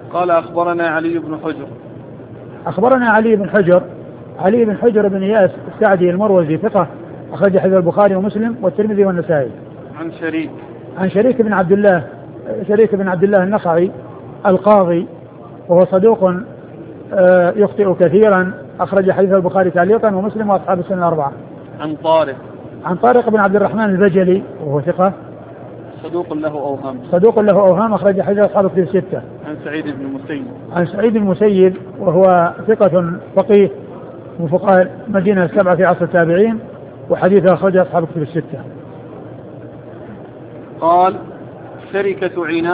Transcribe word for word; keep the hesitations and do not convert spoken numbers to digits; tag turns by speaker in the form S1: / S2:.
S1: قال أخبرنا علي بن حجر.
S2: أخبرنا علي بن حجر علي بن حجر بن إياس السعدي المروزي ثقة أخرج حديث البخاري ومسلم والترمذي والنسائي.
S1: عن شريك
S2: عن شريك بن عبد الله شريك بن عبد الله النخعي القاضي وهو صدوق يخطئ كثيرا أخرج حديث البخاري تعليقا ومسلم وأصحاب السنة الأربعة.
S1: عن طارق
S2: عن طارق بن عبد الرحمن البجلي وهو ثقة
S1: صدوق له أوهام
S2: صدوق له أوهام أخرج حديث أصحاب الكتب الستة.
S1: عن سعيد بن المسيب
S2: عن سعيد بن المسيب وهو ثقة فقيه من فقهاء المدينة السبعة في عصر التابعين وحديث أخرج أصحاب الكتب الستة.
S1: قال شركة عنان